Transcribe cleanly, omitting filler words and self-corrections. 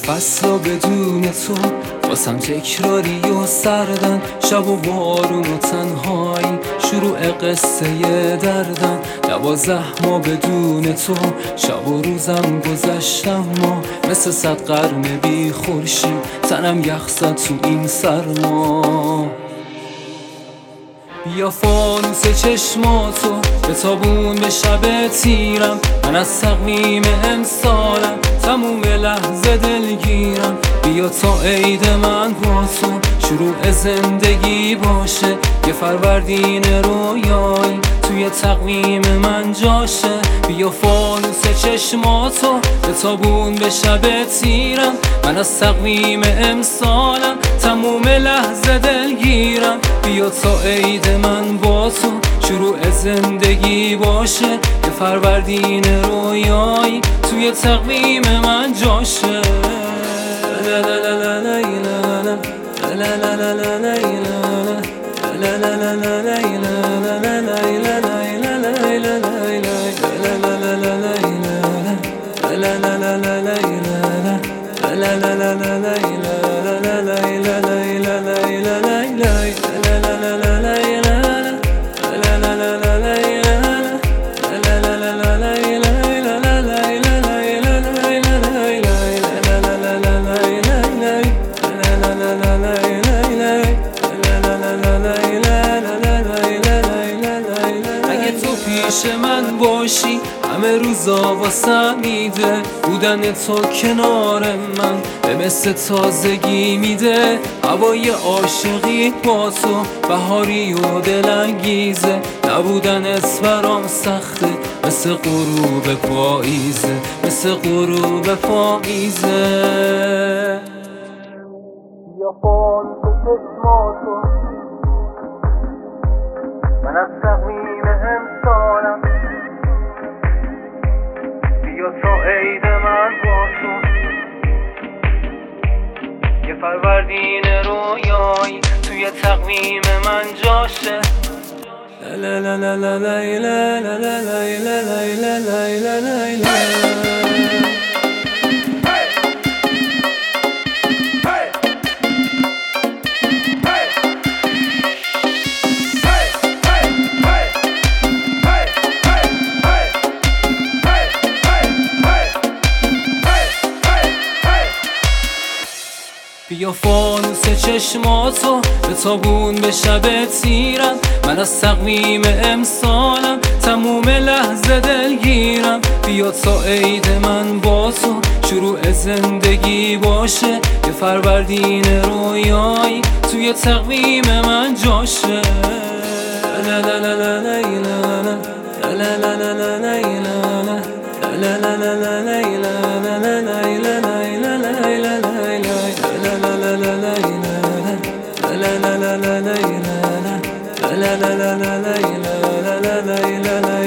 فصلا بدون تو واسم تکراری و سردن، شب و بارون و تنهایی شروع قصه دردن. 12 ماه بدون تو شب و روزم گذشتم، ما مثل 100 قرن بی خورشید تنم یخ زد تو این سرما. بیا فانوس چشماتو بتابون به شب تیرم، من از تقویم امسالم تموم لحظه دلگیرم. بیا تا عید من با تو شروع زندگی باشه، یه فروردین رویایی توی تقویم من جاشه. بیا فانوس چشماتو بتابون به شب تیرم، من از تقویم امسالم تموم لحظه دلگیرم. بیا تا عید من با تو شروع زندگی باشه، یه فروردین رویایی توی تقویم من جاشه. اگه تو پیش من باشی همه روزا واسم میده، بودن تو کنار من به مثل تازگی میده. هوای عاشقی با تو بهاری و دلانگیزه، نبودن برام سخته مثل غروب پاییزه، مثل غروب پاییزه. یا فانوس چشماتو من از تقویم امسالم، بیا تا عید من با تو یه فروردین رویایی توی تقویم من جاشه. لا لا لا لا لا لا لا لا لا لا لا لا لا. بیا فانوس چشماتو بتابون به شب تیرم، من از تقویم امسالم تموم لحظه دلگیرم. بیا تا عید من با تو شروع زندگی باشه، یه فروردین رویایی توی تقویم من جاشه. لا لا لا لا لا لا لا لا لا لا لا لا لا لا